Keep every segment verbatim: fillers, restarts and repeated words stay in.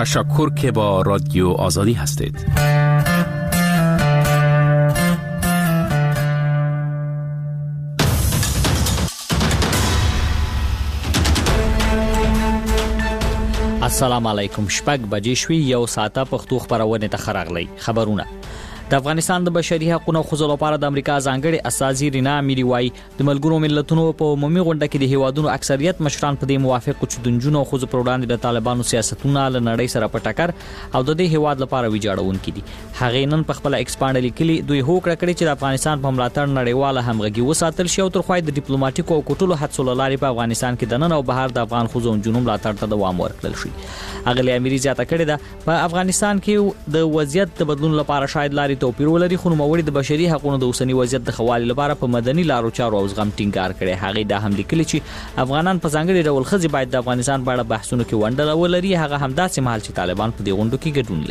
تشکر که با رادیو آزادی هستید. السلام علیکم. شپږ بجې شوي، یو ساعته پښتو خبرونه ته خراغلی. خبرونه د افغانستان د بشري حقوقو خزو لپاره د امریکا ځانګړي اساسي رینا میری وای د ملګرو ملتونو په عمومي غونډه کې د هیوادونو اکثریت مشران په دې موافق چې د جنونو خزو پر وړاندې د طالبانو سیاستونه له نړۍ سره په ټکر او د دې هیواد لپاره ویجاړونکي دي. هغه نن په خپل ایکسپانډ لیکلي دوی هوکړه کړې چې د افغانستان په ملاتړ نړیواله همغږي وساتل شي او تر خوای د ډیپلوماټیکو او کوټلو هڅو لارې په افغانستان کې د نن او بهر د افغان خزو جنوم ملاتړ ته دوام ورکړل شي. اغلی اميري زیاته کړې ده په افغانستان کې د وضعیت د بدلون لپاره شاید لاري توپیر ولري، خو نوموړي د بشري حقوقو د اوسنی وضعیت د خوالي لپاره په مدني لارو چارو او زغم ټینګار کړي. هغه دا هم لیکلي چې افغانان په ځانګړي ډول خزي باید د افغانستان په اړه بحثونه کې ونډه ولري. هغه هم داسې مهال چې طالبان په دې غونډو کې ګډون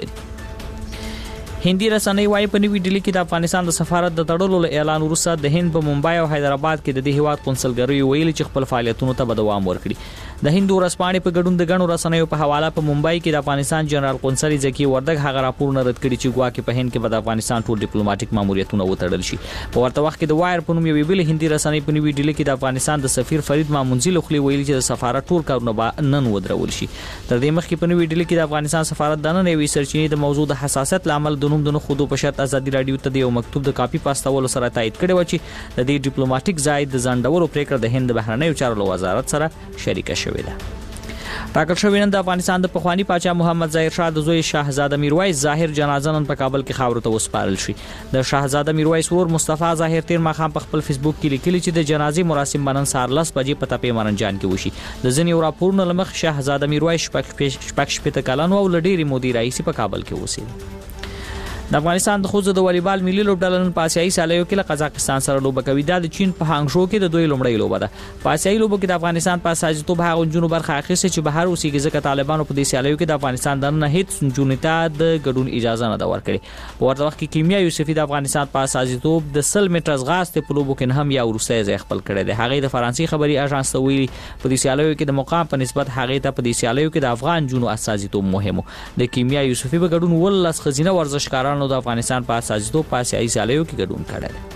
لري. هندي رسنۍ وايي په نوې ډیلي کې د افغانستان د سفارت د تړلو اعلان وروسته د هند په ممبئی او حیدرآباد کې د دې هیواد قونسلګرۍ ویلي چې خپل فعالیتونو ته به دوام ورکړي. د هندو ورځپاڼې په ګډون د غنو رسنیو په حواله په ممبئی کې د افغانستان جنرال قونسل زکی وردګ هغه راپورونه رد کړي چې ګواکې په هند کې به د افغانستان ټول ډیپلوماټیک ماموریتونه وتړل شي. په ورته وخت کې د وایر په نوم یو بل هندي رسنۍ په نوې ډیلي کې د افغانستان د سفیر فرید مامونزي لخوا ویلي چې د سفارت ټول کارونه به نن ودرول شي. تر دې مخکې په نوې ډیلي کې د افغانستان سفارت د نن یوې سرچینې د موضوع د حساسیت لامل د نوم د خودو په شرط ازادي رادیو ته د یو مکتوب د کاپی پاستولو سره تایید کړی و چې د دې ډیپلوماټیک ځای د ځنډولو پریکړه د هند بهرنیو چارو وزارت سره شریکه شوې ده. ټاکل شوی نن د افغانستان د پخوانی پاچا محمد ظاهر شاه د زوی شاهزاده میرویس ظاهر جنازه نن په کابل کې خاورو ته وسپارل شي. د شاهزاده میرویس ورور مصطفی ظاهر تیر ماښام په خپل فیسبوک کې لیکلي چې د جنازې مراسم بنن سهار لس بجې په تپې مرنجان کې وشي. د ځینې راپورونو لمخ شاهزاده میرویس شپږ شپږ کلن او لډيري مودي رئیس په کابل کې اوسېد. د افغانستان د خوځو د والیبال ملي لوبډله نن په آسیایي سیالیو کې له قزاقستان سره لوبه کوي. دا د چین په هانګشو کې د دوی لومړی لوبه ده. په آسیایي لوبو کې د افغانستان په اساسیتوب هغه جنونو برخه اخیسته چې بهر اوسېږي، ځکه طالبانو په دې سیالیو کې د افغانستان د نه هیڅ جنونو ته د ګډون اجازه نه ده ورکړې. په ورته وخت کې کیمیا یوسفي د افغانستان په اساسیتوب د سل میټر ځغاستې په لوبو کې هم یا وروسته ځای خپل کړی دی. هغه د فرانسې خبري اژانس ته ویلي په دې سیالیو کې د مقام په نسبت هغه ته په دې سیالیو کې د افغان جنونو اساسیتوب مهمه. د کیمیا یوسفي په ګډون ولس خزینه ورزشکارانو د افغانستان په سازدو پاسه ای سالیو کې ګډون کړل.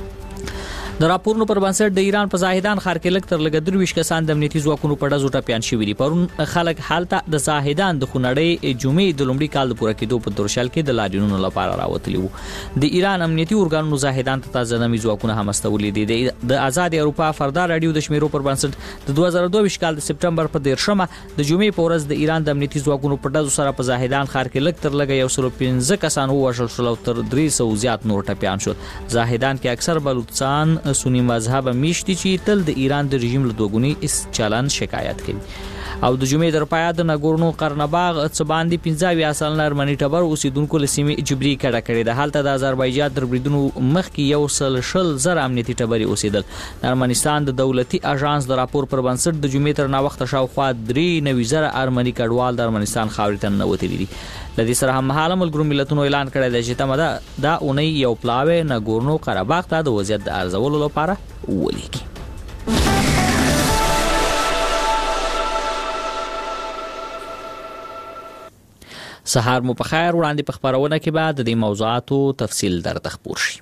د راپورونو پر بنسټ د ایران په زاهدان ښار کې لږ تر لږه درویش کسان د امنیتي ځواکونو په ډزو ټپيان شوي دي. پرون خلک حالت د زاهدان د خونړۍ جمعې د لومړي کال د پوره کېدو په درشل کې د لاریونونو لپاره راوتلی وو. د ایران امنیتي ارګانونو زاهدان ته تازه نمي ځواکونه هم استولې دي. د آزاد اروپا فردا رادیو د شمیرو پر بنسټ د دوه زره دوه ویشت کال د سپټمبر په دیرشمه د جمعې په ورځ د ایران د امنیتي ځواکونو په ډزو سره په زاهدان ښار کې لږ تر لږه یو سل پنځه کسان ووژل شول او تر درې سوه زیات نور ټپيان شول. زاهدان کې اکثر بلوچستان سنی مذهب میشتي چې تل د ایران د رژیم له دوګونی اس چلن شکایت کوي. او د جمعې در پایا د ناګورنو قرنباغ څه باندې پنځه اویا سلنه ارمني ټبر اوسیدونکو له سیمې جبري کډه کړې ده. حالت د آذربایجان تر بریدونو مخکې یو سل شل زر امنیتي ټبري اوسیدل. د ارمنستان د دولتي اژانس د راپور پر بنسټ د جمعې تر نا وخت شاوخوا درې نوي زره ارمني کډوال د ارمنستان خاورې ته ننوتلي دي. لدې سره هم مهاله ملګرو ملتونو اعلان کړی دی چې تمه ده دا اونۍ یو پلاوی ناګورنو قرباغ ته د وضعیت د ارزولو لپاره ولیکي. سهار مو په خیر. وړاندې په خبرونه کې بعد د دې موضوعاتو تفصیل درته خبر شي.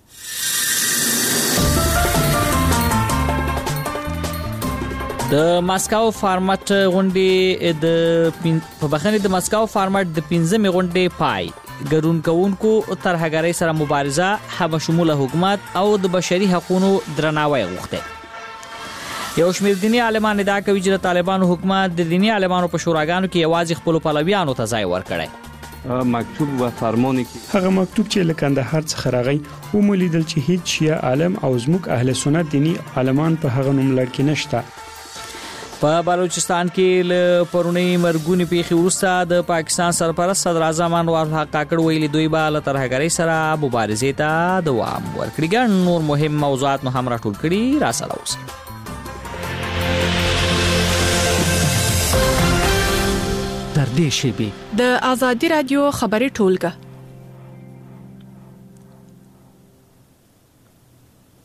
د ماسکاو فارمټ غونډې د په بخښنې د ماسکاو فارمټ د پنځمې غونډې پای ګډون کوونکو ترهګرۍ سره مبارزه، هم شموله حکومت او د بشري حقوقو درناوی غوښته. یو شمېر دیني عالمان ادعا کوي چې د طالبانو حکومت د دیني عالمانو په شوراګانو کې یوازې خپل پلویانو ته ځای ورکړی. مکتوب و فرمانی کې هغه مکتوب چې له کندهار څخه راغی ومولیدل چې هیڅ شیعه عالم او زموږ اهل سنت دیني عالمان په هغه نوم لړ کې نشته. په بلوچستان کې له پرونی مرګونی پیښې وروسته د پاکستان سرپرست صدر اعظم انور الحق کاکړ ویلي دوی به له ترهګرۍ سره مبارزې ته دوام ورکړي. ګڼ نور مهم موضوعات مو هم راټول کړي، راسره اوسئ. در دې شیبې د آزادي رادیو خبري ټولګه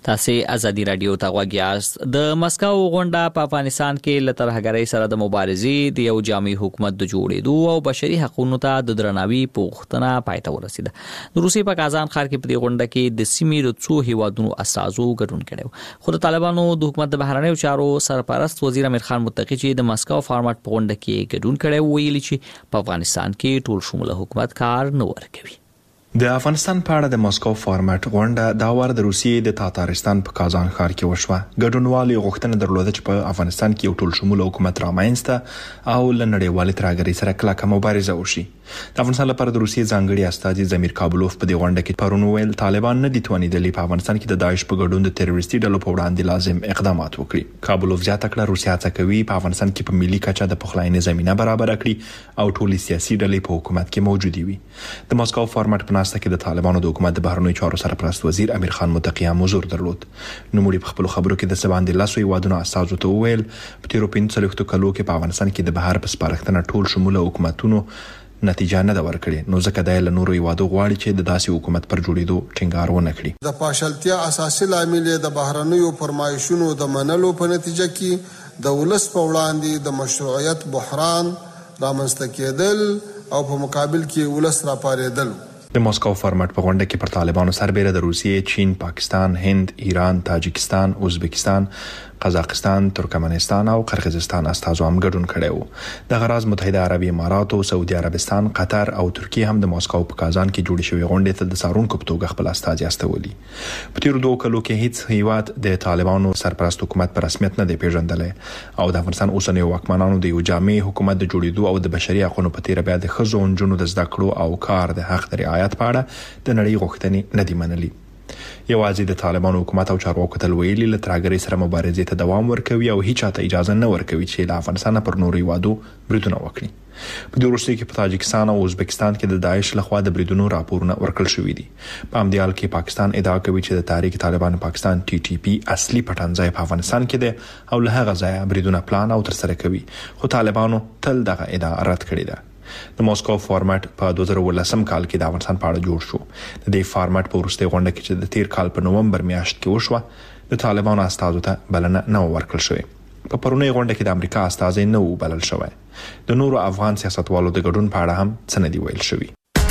تاسو ازادي رادیو ته غوږ یاست. د مسکو غونډه په افغانستان کې له ترهګرۍ سره د مبارزې د یو جامع حکومت د جوړېدو او بشري حقوقو ته د درناوي پوښتنه پای ته ورسیده. د روسي په کازان ښار کې په دې غونډه کې د سیمې د څو هیوادونو استازو ګډون کړي. خو د طالبانو د حکومت د بهرنیو چارو سرپرست وزیر امیر خان متقی چې د مسکو فارمټ په غونډه کې ګډون کړي ویلي چې په افغانستان کې ټول شموله حکومت کار نه ورکوي. د افغانستان په اړه د مسکو فارمټ غونډه دا ور د روسیې د تاتارستان په کازان ښار کې وشوه. ګډونوالو غوښتنه درلوده چې په افغانستان کې یو ټول شموله حکومت رامنځته او له نړیوالې ترهګرۍ سره کلکه مبارزه وشي. د افغانستان لپاره د روسیې ځانګړي استازي زمیر کابلوف په دې غونډه کې پرون ویل طالبان نه دي توانیدلي په افغانستان کې د داعش په ګډون د تروریستي ډلو په وړاندې لازم اقدامات وکړي. کابلوف زیاته کړه روسیا څه کوي په افغانستان کې په ملي کچه د پخلاینې زمينه برابر کړي او ټولي سیاسي ډلې په حکومت کې موجودي وي. د مسکو فارمټ په ناسته کې د طالبانو د حکومت د بهرنیو چارو سرپرست وزیر امیر خان متقی هم حضور درلود. نو موږ په خپل خبرو کې د سباندې لاسو یوادونو استازو ته وویل په تیرو پنځلسو کلو کې په افغانستان کې د بهر په سپارښتنه ټول شموله حکومتونو نتیجه نه دا ورکړي. نو ځکه د نورو یوادو غواړي چې د داسې حکومت پر جوړېدو ټینګار ونه کړي. د پاشلتیا اساسي لامل د بهرنیو فرمایشونو د منلو په نتیجه کې د ولس په وړاندې د مشروعیت بحران رامنځته کېدل او په مقابل کې ولس راپارېدل. د مسکو فارمټ په غونډه کې پر طالبانو سربېره د روسیې، چین، پاکستان، هند، ایران، تاجکستان، ازبکستان، قزاقستان، ترکمنستان او قرغیزستان استازو هم ګډون کړي وو. د غراز متحده عربی امارات او سعودي عربستان، قطر او ترکیه هم د مسکو په کازان کې جوړې شوې غونډې ته د سارونکو په توګه خپل استازي استولي. په تیرو دوه کلو کې هیڅ هیواد د طالبانو سرپرست حکومت په رسمیت نه دی پیژندلی او د افغانستان اوسنی واکمنانو د یو جامع حکومت د جوړېدو او د بشري حقوقو په تیر بیا د ښځو او نجونو د زده کړو او کار د حق د رعایت په اړه د نړۍ غوښتنې نه دي منلي. یوازې د طالبانو حکومت او چارواکو تل ویلي له ترهګرۍ سره مبارزې ته دوام ورکوي او هیڅ چاته اجازه نه ورکوي چې له افغانستان پر نورو هیوادو بریدونه وکړي. په دې وروستیو کې په تاجکستان او ازبکستان کې د داعش لخوا د بریدونو راپورونه ورکړل شوي دي. په همدې حال کې پاکستان ادعا کوي چې د تحریک طالبان پاکستان ټي ټي پی اصلي پټنځای په افغانستان کې دی او له هغه ځایه بریدونه پلان او ترسره کوي. خو طالبانو تل دغه ادعا رد کړې ده. د مسکو فارمټ په دوه زره ولسم کال کې د افغانستان په اړه جوړ شو. د دې فارمټ په وروستي غونډه کې چې د تیر کال په نومبر میاشت کې وشوه د طالبانو استازو ته بلنه نه ورکړل شوې. په پرونی غونډه کې د امریکا استازي نه و بلل شوی. د نورو افغان سیاستوالو د ګډون په اړه هم څه نه دی ویل شوی.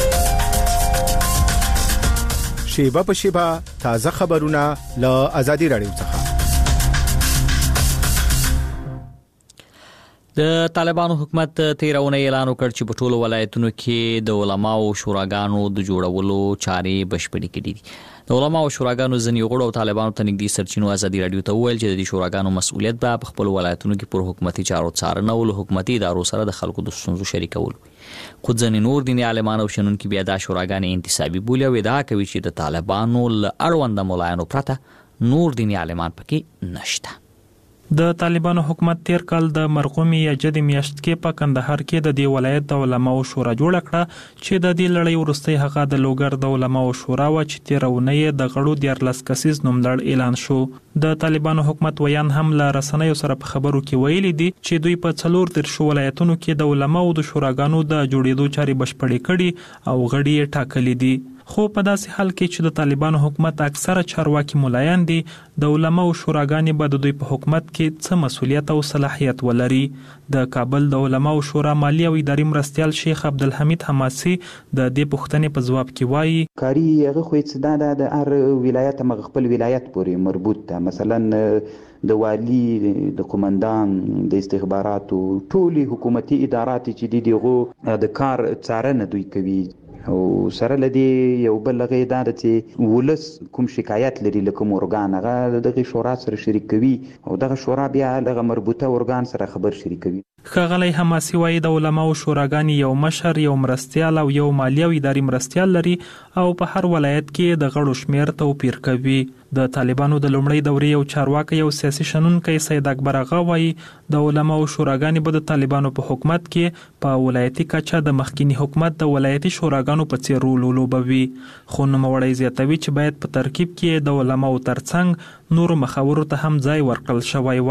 شیبه په شیبه تازه خبرونه له ازادي رادیو څخه. د طالبانو حکومت تیرونه اعلان وکړ چې په ټولو ولایتونو کې د علماو شوراګانو د جوړولو چارې بشپړې کړې دي. د علماو شوراګانو ځینې غړو او طالبانو ته نږدې سرچینو ازادي رادیو ته وویل چې د دې شوراګانو مسؤلیت به په خپل ولایتونو کې پر حکومتي چارو څارنه او له حکومتي ادارو سره د خلکو د ستونزو شریکول. خو ځینې نور دیني عالمان او شنونکي بیا دا شوراګانې انتصابي بولي او ادعا کوي چې د طالبانو له اړونده ملایانو پرته نور دیني عالمان پکې نشته. د طالبانو حکومت تیر کال د مرغومي یا جدي میاشت کې په کندهار کې د دې ولایت د علماو شورا جوړ کړه چې د دې لړۍ وروستي هغه د لوګر د علماو شورا و چې تیرونه د غړو دیارلس کسیز نوملړ اعلان شو. د طالبانو حکومت ویان هم له رسنیو سره په خبرو کې ویلي دي چې دوی په څلور تر شو ولایتونو کې د علماو د شوراګانو د جوړېدو چارې بشپړې کړي او غړي یې ټاکلي دي. خو په داسې حال کې چې د طالبانو حکومت اکثره چارواکي ملایان دي، د علماو شوراګانې به د دوی په حکومت کې څه مسولیت او صلاحیت ولري. د کابل د علماو شورا مالی او اداري مرستیال شیخ عبدالحمید حماسي د دې پوښتنې په ځواب کې وایي کاری هغه خو څه ده د هر ولایت مغ خپل ولایت پورې مربوط ده. مثلا د والی، د قومندان، د استخباراتو، ټولي حکومتي ادارات چې دي دغه د کار څارنه دوی کوي او سره لدی یو بل لغه دا چې ولس کوم شکایت لري لکه اورګان هغه دغه شورا سره شریک کوي او دغه شورا بیا دغه مربوطه اورګان سره خبر شریکوي. ښاغلی حماسي وایي د علماو شوراګانې یو مشر، یو مرستیال او یو مالی او اداري مرستیال لري او په هر ولایت کې د غړو شمیر توپیر کوي. د طالبانو د لومړۍ دورې یو چارواکي او سیاسي شنونکی سید اکبر اغا وایي د علماو شوراګانې به د طالبانو په حکومت کې په ولایتي کچه د مخکینی حکومت د ولایتي شوراګانو په څیر رول ولوبوي. خو نوموړی زیاتوي چې باید په ترکیب کې د علماو ترڅنګ نورو مخاورو ته هم ځای ورکړل شوی وای.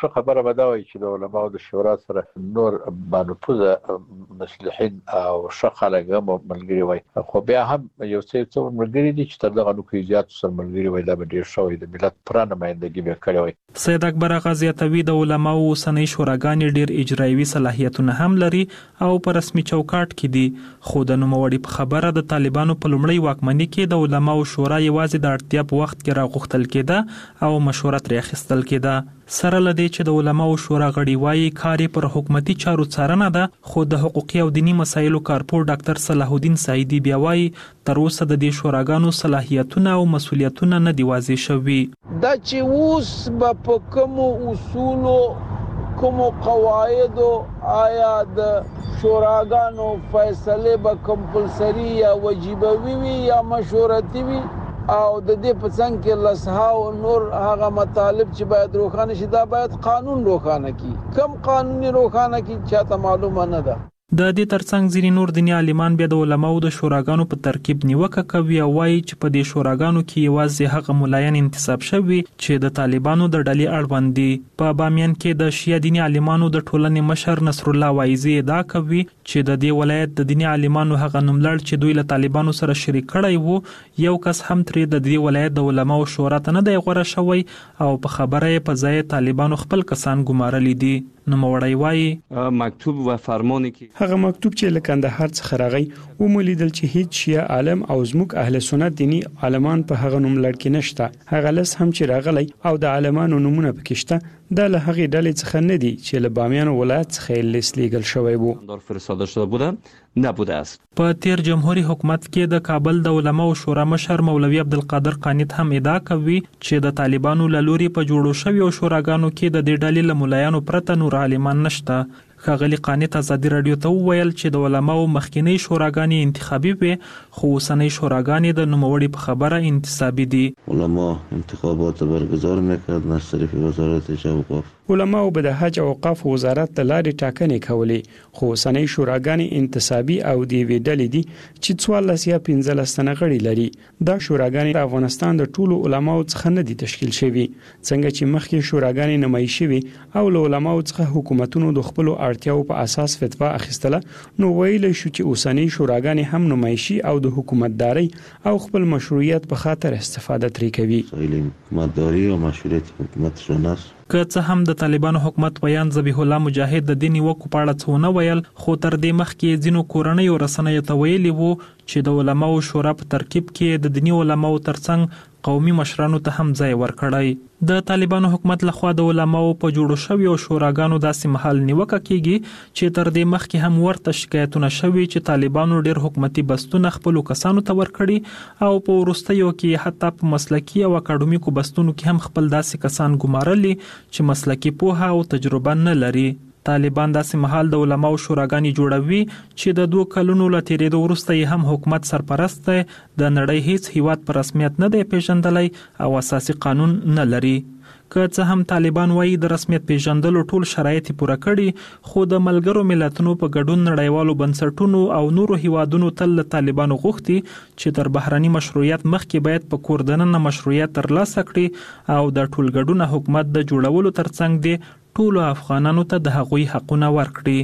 څه خبره به دا وي چې د علماو د شورا سره نور بانفوذه مصلحین او ښه خلک هم ملګري وي، خو بیا هم یو څه څو ملګري دي چې تر دغه نو زیات سره ملګري وي، دا به ډیر شوی د ملت پرانه نمائندګي به کړی وي. سید اکبر غازیاتوی د علماو اوسنۍ شوراګانې ډیر اجرایوي صلاحیتونه هم لري او په رسمي چوکاټ کې دي، خو د نوموړي په خبره د طالبانو په لومړی واکمنۍ کې د علماو شورا یوازې د اړتیا په وخت کې راغوښتل کېده او مشوره ترې اخیستل کېده. سره لدی چې د علماو شورا غړي وایي کار پر حکومتي چارو څارنه ده، خو د حقوقي او دینی مسایلو کارپور ډاکټر صلاح الدین سعیدی بیا وایي تر اوسه د دې شوراګانو صلاحیتونه او مسولیتونه نه دی واضح شوي. دا چې اوس به په کومو اصولو کومو قواعدو آیا د شوراګانو فیصله به کمپلسری یا وجیبوي وي یا مشورتي وي او د دې په څنګ کې لسها او نور هغه مطالب چې باید روښانه شي، دا باید قانون روښانه کړي. کم قانوني روښانه کړي چاته معلومه نه ده. د دې ترڅنګ ځینې نور دیني عالمان بیا د علماو د شوراګانو په ترکیب نیوکه کوي او وایي چې په دې شوراګانو کې یوازې هغه ملایان انتصاب شوي چې د طالبانو د ډلې اړوند دي. په بامیان کې د شیعه دیني عالمانو د ټولنې مشر نصر الله وایزي ادعا کوي چې د دې ولایت د دیني عالمانو هغه نوملړ چې دوی له طالبانو سره شریک کړی وو یو کس هم ترې د دې ولایت د علماو شورا ته نه دی غوره شوی او په خبره یې په ځای طالبانو خپل کسان ګمارلي دي. نوموړی وایي مکتوب و فرمانی کې هغه مکتوب چې له کندهار څخه راغی و مولیدل چې هیڅ شیعه عالم او زموږ اهل سنت دینی عالمان په هغه نوملړ کې نشته. هغه لس هم چې راغلی او د عالمانو نمونه پکې شته دا له هغې ډلې څخه نه دي چې له بامیان ولایت څخه لیست لیږل شوی وو. فرستاده شده بودن نبوده است. په تیر جمهوریت حکومت کې د کابل د علماو شورا مشر مولوی عبدالقادر قانت هم ادعا کوي چې د طالبانو له لوري په جوړو شویو شوراګانو کې د دې ډلې له ملایانو پرته نور عالمان نشته. ښاغلي قانت ازادي رادیو ته وویل چې د علماو مخکینی شوراګانې انتخابي وي خو اوسنۍ شوراګانې د نوموړي په خبره انتصابي دي. علما انتخابات برگزار میکردن از طریق وزارت حج و اوقاف. علماو به د حج او اوقاف وزارت ته لارې ټاکنې کولې خو اوسنۍ شوراګانې انتصابي او د یوې ډلې دي چې څوارلس یا پنځلس تنه غړي لري. دا شوراګانې د افغانستان د ټولو علماو څخه نه دي تشکیل شوي څنګه چې مخکې شوراګانې نمایي شوي او له علماو څخه حکومتونو د خپلو اړتیاو په اساس فتوا اخیستله نو ویلی شو چې اوسنۍ شوراګانې هم نمایشي او د حکومتداري او خپل مشروعیت په خاطر استفاده ترې کوي. حکومتداري او مشروعیت حکومت شناس که څه هم د طالبانو حکومت ویان ذبیح الله مجاهد د دیني وکو په اړه څه ونه ویل خو تر دې مخکې ځینو کورنۍ او رسنیو ته ویلي وو چې د علماو شورا په ترکیب کې د دیني علماو ترڅنګ قومي مشرانو ته هم ځای ورکړی. د طالبانو حکومت لخوا د علماو په جوړو شویو شوراګانو داسې مهال نیوکه کیږي چې تر دې مخکې هم ورته شکایتونه شوي چې طالبانو ډېر حکومتي بستونه خپلو کسانو ته ورکړي او په وروستیو کې حتی په مسلکي او اکاډمیکو بستونو کې هم خپل داسې کسان ګمارلي چې مسلکي پوهه او تجربه نه لري. طالبان داسې مهال د علماو شوراګانې جوړوي چې د دوه کلونو له تیریدو وروسته یې هم حکومت سرپرست دی، د نړۍ هیڅ هیواد په رسمیت نه دی پیژندلی او اساسي قانون نه لري. که څه هم طالبان وایي د رسمیت پیژندلو ټول شرایط پوره کړي خو د ملګرو ملتونو په ګډون نړیوالو بنسټونو او نورو هیوادونو تل له طالبانو غوښتي چې تر بهرني مشروعیت مخکې باید په کور دننه مشروعیت ترلاسه کړي او د ټولګډونه حکومت د جوړولو ترڅنګ دی ټولو افغانانو ته د هغوی حقونه ورکړي.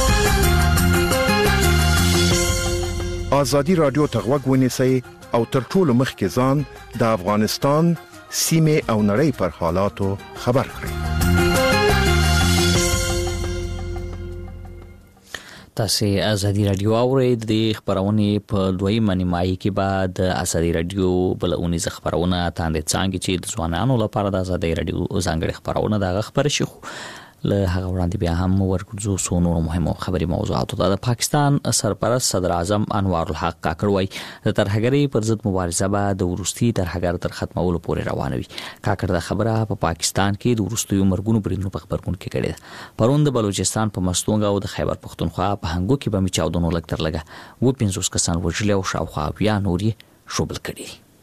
آزادي رادیو ته غوږ ونیسئ او تر ټولو مخکې ځان د افغانستان سیمه او نړۍ پر حالاتو خبر کړئ. تاسو آزادي رادیو اورئ. د خبرونې په دویمه نیمایي کې بعد د آزادي رادیو بلونی ز خبرونه تاندې څنګه چې د ځوانانو لپاره د آزادي رادیو ځانګړي خبرونه د خبر شي له هغه وړاندې بیا هم ورکوځو څو نور مهمه خبري موضوعات. د پاکستان سرپرست صدر اعظم انوار الحق کاکړ وایي د ترهګرۍ پر ضد مبارزه به د ورستي ترهګر تر ختمولو پورې روانه وي. کاکړ د خبره په پا پاکستان کې د ورستیو مرګونو برینو په خبرګون کې کړي ده. پرون د بلوچستان په مستونګ او د خیبر پختونخوا په هنګو کې به میچاودونو لګ تر لګه و پنځوس کسان وژل او شاوخوا بیا نوري شوبل کړي.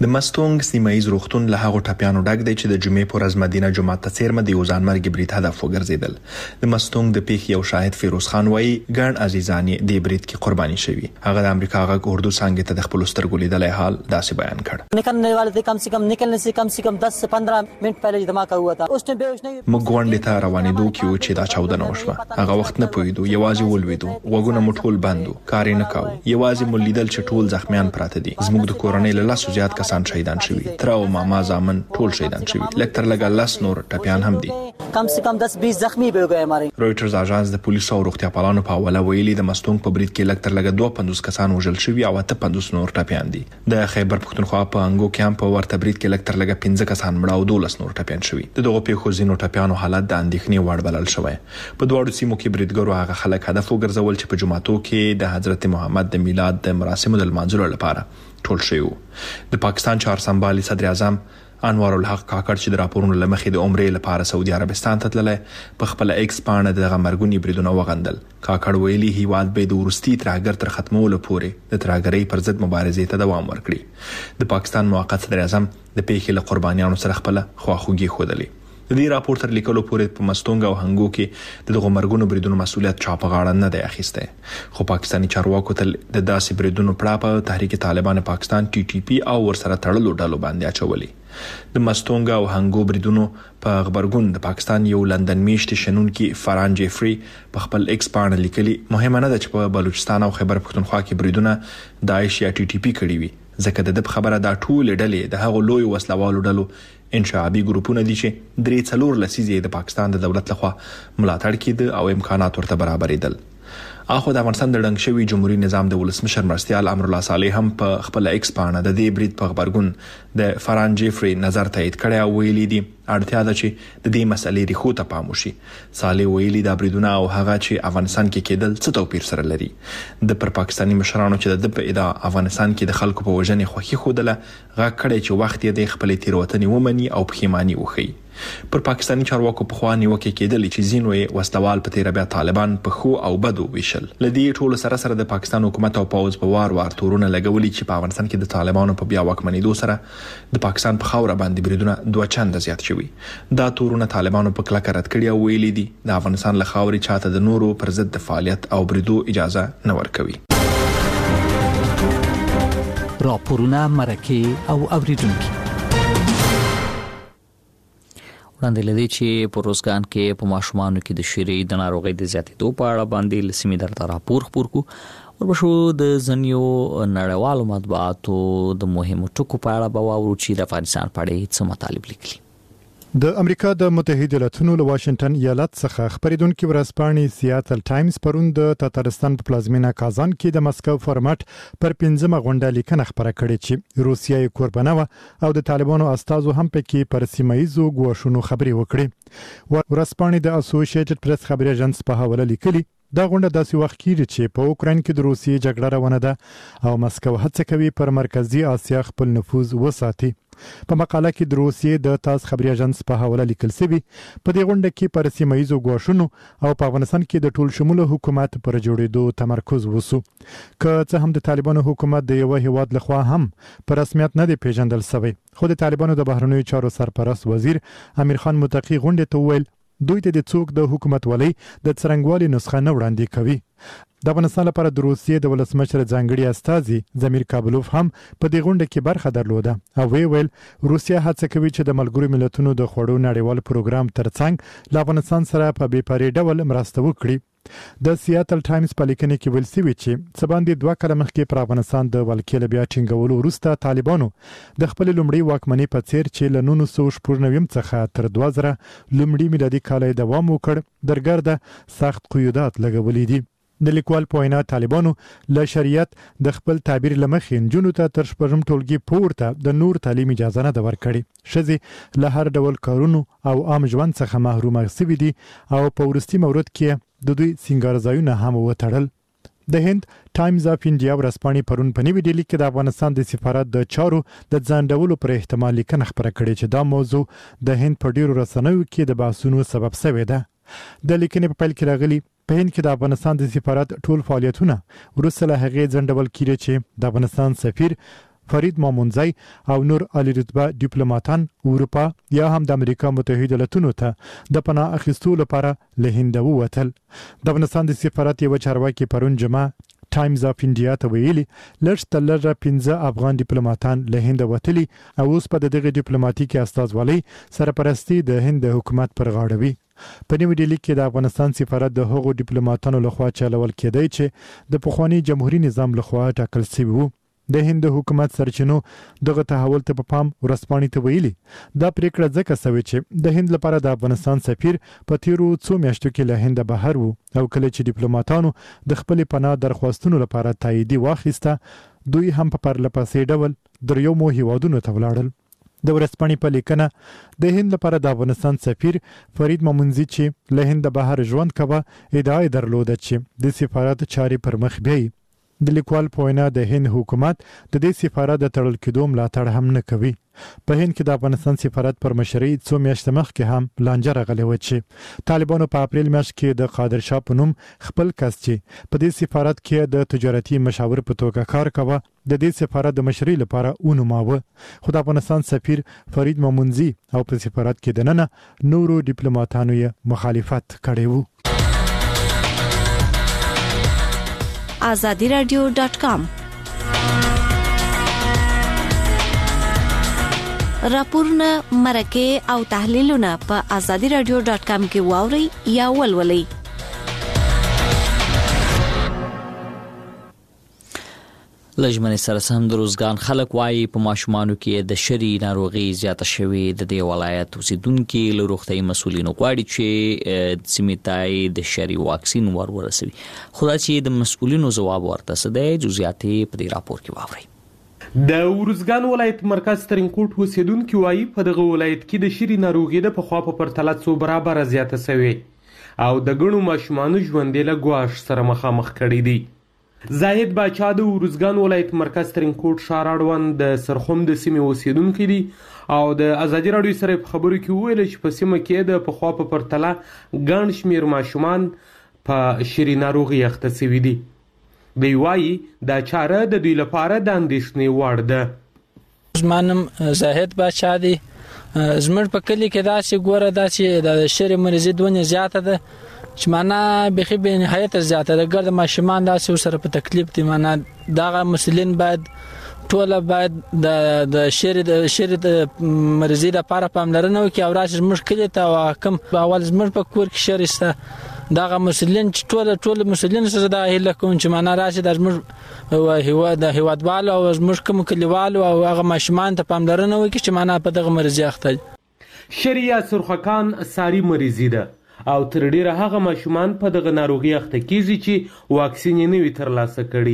د مستونګ سیمایي روغتون له هغو ټاپیانو ډک دی چې د جمعې پر ورځ مدینه جومات ته څیرمه د یو ځانمرګي برید هدف وګرځیدل. د مستونګ د پیښې یو شاهد فیروز خان وایي ګڼ عزیزان یې د برید کې قرباني شوي. هغه د امریکا غږ اردو څانګې ته د خپل سترګو لیدلای حال داسې بیان کړ. निकलने वाले थे कम से कम निकलने से कम से कम दस से पंद्रह मिनट पहले धमाका हुआ था. उस टाइम बेहोश नहीं موږ غونډې ته روانېدو کیو چې دا چاودنه وشوه. هغه وخت نه پوهیدو، یوازې ولوېدو، وګونه مو ټول بندو، کار نه کاوه. یوازې مو لیدل چې ټول زخمیان پراته دي. زموږ د کورنۍ له لاسو زیات کسان شهیدان شوي. تر او ماما زامن ټول شهیدان شوي. لکه تر لږه لاس نور ټپیان هم دي. कम से कम दस बीस जख्मी भी हो गए हमारे. رويټرز اژانس د پولیسو او روغتیا پالانو په حواله ویلي د مستونګ په برید کې لکه تر لږه دوه پنځوس کسان وژل شوي او اته پنځوس نور ټپیان دي. د خیبر پښتونخوا په انګو کې هم په ورته برید کې لکه تر لږه پنځه کسان مړه او دولس نور ټپیان شوي. د دغه پیښو ځینو ټپیانو حالت د اندېښنې وړ بلل شوی. په دواړو سیمو کې بریدګرو هغه خلک هدف وګرځول چې په جمعاتو کې د حضرت محمد د میلاد د مراسمو د لمانځلو لپاره ټول شوي وو. د پاکستان چهار سمبالي صدر اعظم انوار الحق کاکړ چې د راپورونو لمخې د عمرې لپاره سعودي عربستان ته تللی په خپل ایکس پاڼه دغه مرګونی بریدونه وغندل. کاکړ ویلي هیواد به د ورستي ترهګر تر ختمولو پورې د ترهګرۍ پر ضد مبارزې ته دوام ورکړي. د پاکستان موقت صدر اعظم د پیښې له قربانیانو سره خپل خواخوږي ښودلې. د دې راپور تر لیکلو پورې په مستونګ او هنګو کې د دغه مرګونو بریدونو مسؤلیت چا په غاړه نه دی اخیستی. خو پاکستاني چارواکو تل د داسې بریدونو پړه په تحریک طالبان پاکستان ټي ټي پی او ورسره تړلو ډلو باندې اچولي. د مستونګ او هنګو بریدونو په خبرګون د پاکستان یو لندن میشت شنونکي فران جیفري په خپل ایکس پاڼه لیکلي مهمه نه ده چې په بلوچستان او خیبر پښتونخوا کې بریدونه داعش یا ټي ټي پی کړي وي، ځکه د خبره دا ټول ډلې د هغو لوی وسلوالو ډلو انشعابي ګروپونه دي چې درې څلور لسیزې د پاکستان د دولت لخوا ملاتړ کېده او امکانات ورته برابرېدل. اخو د افغانستان د ډنګ شوی جمهوریت نظام د ولسمشر مرستیال امر الله صالح هم په خپل ایکس پاڼه د دې برید په خبرګون د فران جیفري نظر تایید کړی او ویلي دي اړتیا ده چې د دې مسلې ریښو ته پام وشي. صالح ویلي دا بریدونه او هغه چې افغانستان کې کېدل څه توپیر سره لري. د پر پاکستاني مشرانو چې د په ادعا افغانستان کې د خلکو په وژنې خوښي خوده غږ کړی چې وخت یې د خپل تیروتنې ومني او پښیماني وښيي. پر پاکستاني چارواکو په خوا نیوکه کېدل چې ځینو یې وسلوال په تیر بیا طالبان په خو او بدو ویشل. لدی ټولو سره سره د پاکستان حکومت او پوز په وار وار تورونه لګولي چې په افغانستان کې د طالبانو په بیا واکمنېدو سره د پاکستان په خاور باندې بریدونه دوه چنده زیات شوي. دا تورونه طالبانو په کلکه رد کړي او ویلي دي د افغانستان له خاورې چاته د نورو پر ضد د فعالیت او بریدو اجازه نه ورکوي. راپورونه مرکه او اوریدونکو وړاندې لدی چې په روزګان کې په ماشومانو کې د شری د ناروغۍ د زیاتېدو په اړه باندې لسمې درته راپور خپور کو وربشو د ځنیو نړیوالو مطبوعاتو د مهمو ټکو په اړه به واورو چې د افغانستان په اړه څه مطالب لیکلي. د امریکا د متحده ایالاتونو له واشنگټن ایالت څخه خبرېدونکو ورځپاڼې سیاتل ټایمز پرون د تاتارستان په پلازمینه کازان کې د مسکو فارمټ پر پنځمه غونډه لیکنه خبره کړې چې روسیه یې قربانه و او د طالبانو استازو هم پکې پر سیمایزو ګواښونو خبرې وکړې. ورځپاڼې د اسوسییټډ پریس خبري اژانس په حواله لیکلي دا غونډه داسې وخت کېږي چې په اوکرين کې د روسیې جګړه روانه ده او مسکو هڅه کوي پر مرکزی اسیا خپل نفوذ وساتي. په مقاله کې د روسیې د تاس خبري اژانس په حواله لیکل شوی په دې غونډه کې پر سیمایزو ګواښونو او په افغانستان کې د ټول شموله حکومت پر جوړېدو تمرکز وسو. که څه هم د طالبانو حکومت د یو هیواد لخوا هم پر رسمیت نه دی پیژندل شوی، خو د طالبانو د بهرنیو چارو سرپرست وزیر امیر خان متقی غونډه ته ویل دوی ته د څوک د حکومت ولي د څرنګوالي نسخه نه وړاندې کوي. د افغانستان لپاره د روسیې د ولسمشر ځانګړي استازي زمیر کابلوف هم په دې غونډه کې برخه درلوده او وی ویل روسیه هڅه کوي چې د ملګرو ملتونو د خوړو نړیوال پروګرام ترڅنګ له افغانستان سره په بې پرې ډول مرسته وکړي. د سیاتل ټایمز په لیکنه کې ویل شوی چې سباندې دوه کاله مخکې پر افغانستان د ولکې بیا ټینګولو وروسته طالبانو د خپل لومړی واکمنۍ په څیر چې له نولس سوه شپږ نوي څخه تر دوه زره لومړی میلادي کال دوام وکړ درګرده سخت قیودات لګولې دي. د لیکوال په وینا طالبانو له شریعت د خپل تعبیر لمخې نجونو ته تر شپږم ټولګي پورته د نور تعلیم اجازه نه ورکړي. ښځې له هر ډول کارونو او عام ژوند څخه محرومه شوي دي او په وروستي مورد کې د دوی سنگارځایونه هم وتړل. د هند ټایمز اف انډیا ورځپاڼې پرون په نوې ډیلي کې د افغانستان د سفارت د چارو د ځانډولو پر احتمال لیکنه خبره کړې چې دا موضوع د هند په ډیرو رسنیو کې د بحثونو سبب شوې ده. د لیکنې په پیل کې راغلي په هند کې د افغانستان د سفارت ټول فعالیتونه وروسته له هغې ځنډول کیږي چې د افغانستان سفیر فرید مامونزی او نور عالی رتبه ډیپلوماټان اروپا یا هم د امریکا متحده ایالاتونو ته د پناه اخیستو لپاره له هند ووتل. د افغانستان د سفارت یو چارواکي پرون جمعه ټایمز اف انډیا ته ویلي لږ تر لږه پنځه افغان ډیپلوماټان له هند وتلي او اوس په دغه ډیپلوماټیکي استازولۍ سرپرستی د هند حکومت پر غاړه وي. په نیو ډیلی کې د افغانستان سفارت د هغو ډیپلوماټانو لخوا چلول کېدی چې د پخوانی جمهوریت نظام لخوا ټاکل شوی وو. د هند حکومت سرچینو دغه تحول ته په پام ورسپانې ته ویلي دا پریکړه ځکه شوې چې د هند لپاره د افغانستان سفیر په تیرو څو میاشتو کې له هند بهر وو او کله چې ډیپلوماټانو د خپل پناه درخواستونو لپاره تاییدي واخیسته دوی هم په پرلپسې ډول دریومو هیوادونو ته ولاړل. د ورسپانې په لیکنه د هند لپاره د افغانستان سفیر فرید مامونزی چې له هند بهر ژوند کوي ادعا درلوده چې د سفارت چاري پر مخ بیاي. د لیکوال په وینا د هند حکومت د دې سفارت د تړل کېدو ملاتړ هم نه کوي. په هند کې د افغانستان سفارت پر مشرۍ څو میاشتې مخکې هم لانجه راغلې و چې طالبانو په اپریل میاشت کې د قادر شاه په نوم خپل کس چې په دې سفارت کې د تجارتي مشاور په توګه کار کوي د دې سفارت د مشرۍ لپاره ونوماوه. خو د افغانستان سفیر فرید مامونزی او په سفارت کې دننه نورو ډیپلوماټانو یې مخالفت کړی وو. آزادی رادیو ډاټ کام راپورونه مرکه او تحلیلونه په آزادی رادیو ډاټ کام کې واوري یا ولولئ. لجمن سره سم د روزګان خلک وایي په ماشومانو کې د شری ناروغي زیاته شوې د دې ولایت اوسیدونکو له روغتي مسولینو غواړي چې سیمټای د شری واکسین ور ورسوي. خو دا چې د مسولینو جواب ورته سده جزئیاتې په دې راپور کې واوري. د ورزګان ولایت مرکز ترینکوټ اوسیدونکو وایي په دغه ولایت کې د شری ناروغي د پخوا په پرتله څو برابر زیاته شوې او د ګڼو ماشومانو ژوند له ګواښ سره مخامخ کړي دي. زاهد باچا د ورزګان ولایت مرکز ترینکوټ ښار اړوند د سرخوم د سیمې اوسیدونکی دی او د ازادي راډیو سره په خبرو کې وویل چې په سیمه کې د پخوا په پرتله ګڼ شمېر ماشومان په شری ناروغي اخته شوي دي. دی وایي دا چاره د دوی لپاره د اندېښنې وړ ده. زما نوم زاهد باچا دی. زموږ په کلي کې داسې ګوره داسې د شری مریضي دونه زیاته ده چې معنا بخي به نهایت زیاته ده. ګرد ماشومان داسې سره په تکلیف دي. معنا دغه مسلین باید ټول باید د د شری د شری د مریضي لپاره پاملرنه وکړي او راشي زموږ کلی ته حکم اول زموږ په کور کې شریسته دغه مسلین چې ټول ټول مسلین سره د هله کوم چې معنا راشي د زموږ هوا د هوادوالو او زموږ کوم کلیوالو او هغه ماشومان ته پاملرنه وکړي چې معنا په دغه مریضي اخته. شریعه سرخکان ساری مریضي ده او تر ډیره هغه ماشومان په دغه ناروغي اخته کیږي چې واکسین یې نه وي ترلاسه کړي.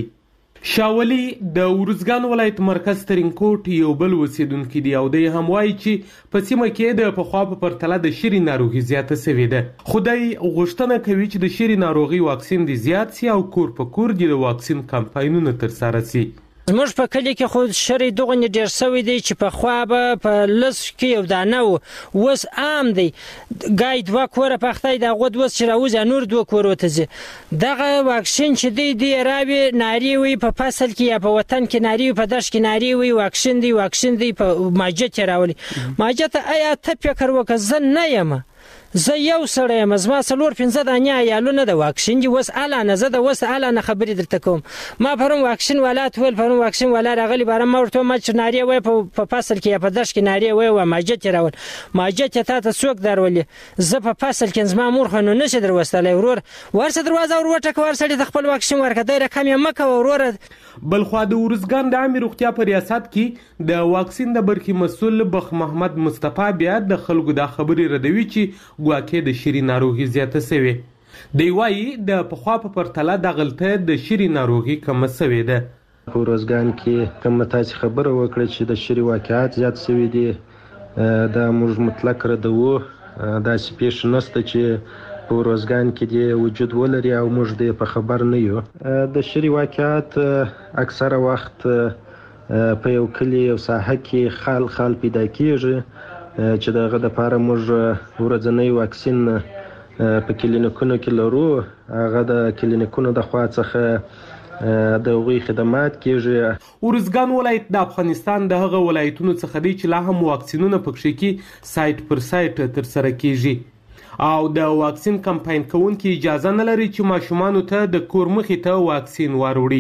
شاولی د ورزګان ولایت مرکز ترینکوټ یو بل اوسیدونکی دی او دی هم وایي چې په سیمه کې د پخوا په پرتله د شری ناروغي زیاته شوې ده. خدای غوښتنه کوي چې د شری ناروغي واکسین دی زیات سي او کور په کور د واکسین کمپاینونه ترسره سي. زموږ په کلی کې خو شری دغه ډیر سوي دی چې په خوا به په لس کې یو دانه وس عام دی ګای دوه کوره پختای د غود وس چې راوځي نور دوه کوره ته دغه واکسین چې دی دی راوي ناری وي په فصل کې یا په وطن کې ناری په داش کې ناری وي واکسین دی واکسین دی په ماجت راولي ماجت آیا ته فکر وکړ زه نه یم زه یو سړی یم زما څلور پنځه دانې عیالونه د واکسین دي اوس اعلانه زه د اوس اعلانه خبرې درته کوم. ما پرون واکسین والا ټول پرون واکسین والا راغلی باره ما ورته ما چې نارې وای په فصل کې یا په دش کې نارې وای و ماجت یې راول ماجت یې تا ته څوک درولې زه په فصل کې زما مور خو نو نشي در وستلی ورور ورسه دروازه ور وټکه ور سړي د خپل واکسین ورکړه دی رقم یې مه کوه وروره. بلخوا د ورزګان د عامې روغتیا په ریاست کې د واکسین د برخې مسؤل بخ محمد مصطفی بیا د خلکو دا خبرې ردوي چې ګواکې د شری ناروغي زیاته شوې. دی وایي د پخوا په پرتله دغلته د شری ناروغي کمه شوې ده. په ورزګان کې کوم تاسو خبره وکړه چې د شری واقعات زیات شوي دي دا موږ مطلق ردوو. دا سپیش نسته چې په ورزګان کې د وجود ولري او موږ د په خبر نه یو. د شری واقعات اکثره وخت په یو کلی او ساحه کې خال خال پیدا کیږي چې دغه د لپاره موږ ورځنی واکسین په کلینیکونو کې لرو. هغه د کلینیکونو د خوا څخه د هغوی خدمات کیږي. ارزګان ولایت د افغانستان د هغه ولایتونو څخه دی چې لا هم واکسینونه پکښې کې سایت پر سایت ترسره کیږي او د واکسین کمپاین کوونکي اجازه نه لري چې ماشومانو ته د کور مخې ته واکسین واروړي.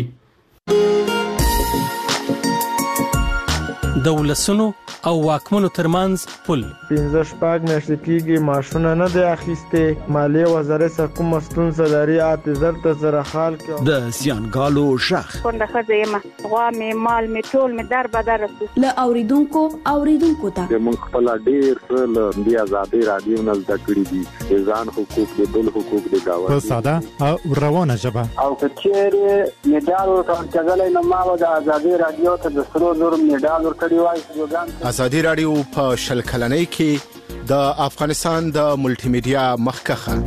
د ولسونو او واکمنو ترمنځ پل پنځه شپږ میاشتې کېږي ماشونه نه دی اخیستې. مالیې وزارت څخه کومه ستونزه لري اته زر ته زره خال کې د زیانګالو شخ کونډه ښځه یم، غوا مې مال مې ټول مې در بدر رسو له اوریدونکو اوریدونکو ته موږ خپل ډیر څه له دې ازادي رادیو نه زده کړي دي د ځان حقوق د بل حقوق د داوا په ساده او روانه ژبه او کچېره میډال ورکړل نو ما د ازادي رادیو ته د سرو زر میډال ورکړی وای. ازادي رادیو په شل کلنۍ کې د افغانستان د ملټي میډیا مخکخه.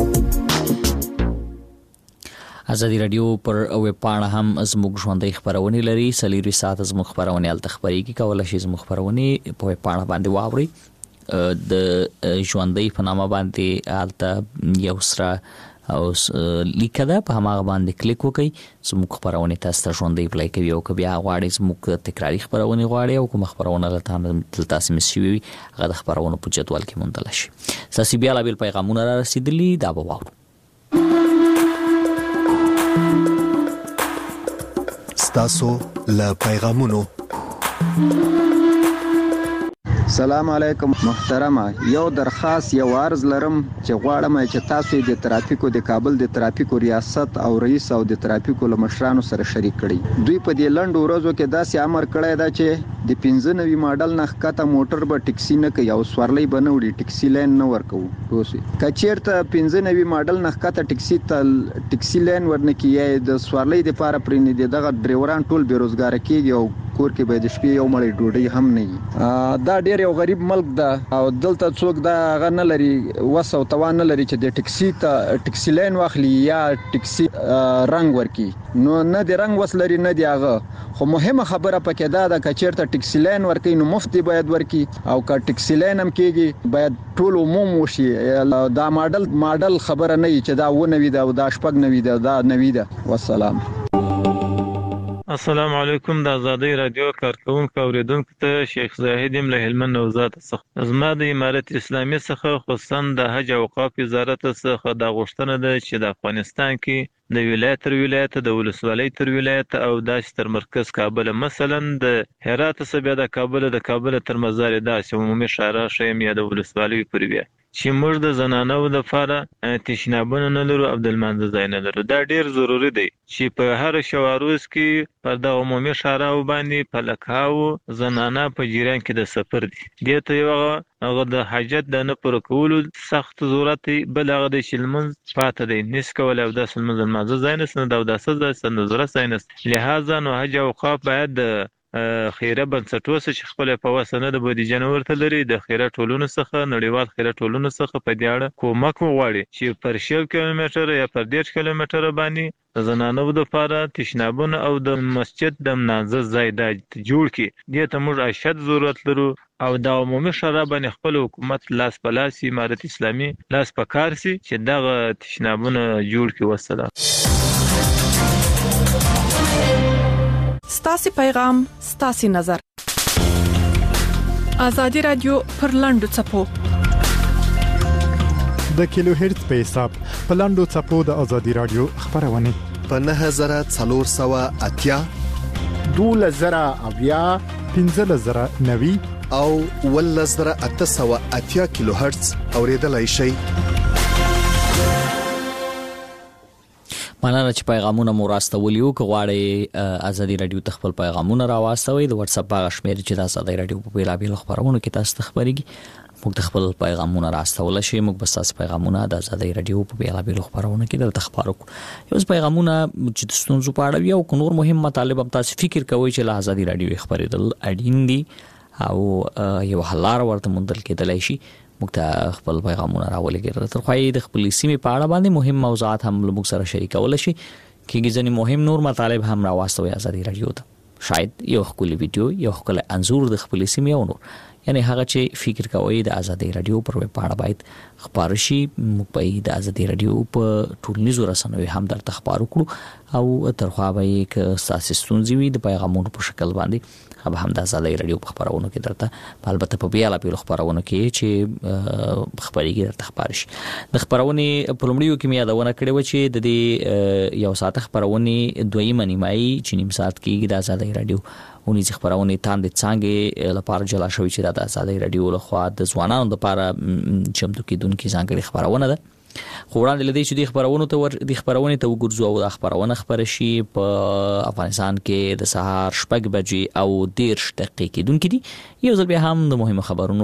ازادي رادیو پر ویب پاڼه هم زموږ ژوندۍ خبرونه لري. سلیری ساعت زموږ خبرونه الته خبريږي کولای شي زموږ خبرونه په ویب پاڼه باندې واوري. د ژوندۍ په نامه باندې الته یو سره او لیکه په هغه باندې کلیک وکړئ. زموږ خبرونه تاسو ته ژوندۍ پلی کوي او که بیا غواړئ زموږ تکراری خبرونه غواړئ او کوم خبرونه لته تاسو مسوي وي هغه د خبرونو په جدول کې موندل شي. تاسو بیا لا بیل پیغامونه را رسیدلی دا به واورو. تاسو له پیغامونو. سلام علیکم محترمه، یو درخواست یو عرض لرم چې غواړم چې تاسو د ترافیکو د کابل د ترافیکو ریاست او رئیس او د ترافیکو لمشرانو سره شریک کړئ. دوی په دې لنډ ورځو کې داسې امر کړی دا چې د پنځه نوي ماډل نه ښکته موټر به ټکسي نه کوي او سورلۍ به نه وړي، ټکسي لین نه ورکوو. که چیرته پنځه نوي ماډل نه ښکته ټکسي ته ټکسي لین ورنه کیږي د سورلۍ دپاره پرې نه دي دغه ډریوران ټول بېروزګاره کیږي او کور کې به د شپې یو مړۍ ډوډۍ هم نه وي. دا ډېر یو غریب ملک ده او دلته څوک دا هغه نه لري وس او توان نه لري چې د ټکسي ته ټکسي لین واخلي یا ټکسي رنګ ورکي. نو نه د رنګ وس لري نه دی هغه. خو مهمه خبره پکې دا ده که چیرته ټکسي لین ورکي نو مفت باید ورکي او که ټکسي لین هم کېږي باید ټول عموم وشي. دا ماډل ماډل خبره نه وي چې دا و نوي ده او دا شپږ نوي ده دا نوي ده. والسلام. السلام علیکم. د ازادي رادیو کارکونکو اوریدونکو ته شیخ زاهد یم له هلمند نوزاد څخه. زما د امارت اسلامي څخه خصوصا د حج او اوقاف وزارت څخه د غوښتنه ده چې د افغانستان کې د ولایت تر ولایت د ولسوالۍ تر ولایت او داسې تر مرکز کابل مثلا د هرات څخه بیا د کابل د کابل تر مزار داسې عمومي شارع شیم یا د ولسوالۍ پورې بیا چې موږ د زنانو د لپاره تشنابونه نه لرو او د لمانځه ځای نه لرو. دا ډیر ضروری دی چې په هر شواروز کې پر د عمومي شارعو باندې په لکاو زنانه په جریان کې د سفر دي. دې ته یو هغه د حاجت د نه پر کولو سخت ضرورت بل هغه د شلمنځ پاتې دی نس کول او د سلمنځ لمانځه ځای نه د اوداسه ځای سند ضرورت ځای نه. لہذا نو حج او اوقاف باید د خیره بنسټونه چې خپل په وسنه د بودیجه نه ورته لري د خیره ټولونو څخه نړیوال خیره ټولونو څخه په دې اړه کومک وغواړي چې پر شل کیلومتر یا پر ډېر کیلومتر باندې د زنانو د لپاره تشنابونه او د مسجد د منځ ځای د جوړ کړي. دې ته موږ اشد ضرورت لرو او د عمومي شورا باندې خپل حکومت لاس په لاس امارت اسلامي لاس په کار سي چې دغه تشنابونه جوړ کړي. والسلام. ستاسي پیغام ستاسي نظر. ازادي رادیو پر لاندو چپو د کیلو هرتز په حساب په لاندو چپو د ازادي رادیو خبرونه په نه زره څلور سوه اتیا دوله زره اویا پنځه زره نوي او ول زره اته سوه اتیا کیلو هرتز اوریدلای شي. مننه چې پیغامونه مو راستولیو. که غواړئ ازادي رادیو ته خپل پیغامونه راواستوئ د واتس اپ هغه شمېر چې د ازادي رادیو په بیلابیلو خبرونو کې تاسو ته خبرېږي موږ ته خپل پیغامونه راستولی شئ. موږ به ستاسو پیغامونه د ازادي رادیو په بیلابیلو خبرونو کې درته خپاره کړو. یو پیغامونه چې د ستونزو په اړه وي او نور مهم مطالب هم تاسو فکر کوئ چې له ازادي رادیو خبرېدل اړین دي او یو حل لاره ورته موندل کېدلی شي موږ ته خپل پیغامونه راولېږئ. تر خو د خپل سیمې په اړه باندې مهم موضوعات هم موږ سره شریکولی شي. کېږي ځینې مهم نور مطالب هم راواستوئ ازادي رادیو ته. شاید یو ښکلی ویډیو یو ښکلی انځور د خپل سیمې او نور یعنی هغه چې فکر کوي د ازادي رادیو پر ویب پاڼه باید خبر شي موږ په د ازادي رادیو په ټولنیزو رسنیو هم درته خبرو کړو او ترخوا به ک ساسي ستونزې وي د پیغامونو په شکل باندې هغه هم د ازادي رادیو په خبرونو کې درته البته په بیا لا په خبرونو کې چې خبريږي درته خبر شي د خبرونې په لومړیو کې مې یادونه کړې و چې د دې یو ساعت خبرونې دویمه نیمایي چې نیم ساعت کې د ازادي رادیو اونې خبرونه تاند څنګه لپاره جلا شوی چې د ازادي رادیو له خوا د ځوانانو لپاره چمتو کېدونکو ځانګړي خبرونه ده خو وړاندې لدی چې د خبرونو ته ور د خبرونه ته وګورځو او د خبرونه خبر شي په افغانستان کې د سهار شپږ بجې او دیرش دقیقې دونکې دي یو ځل بیا هم د مهمه خبرونو